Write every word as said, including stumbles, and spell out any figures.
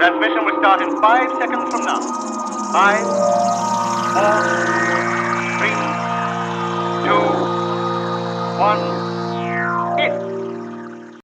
Transmission will start in five seconds from now. Five, four, three, two, one.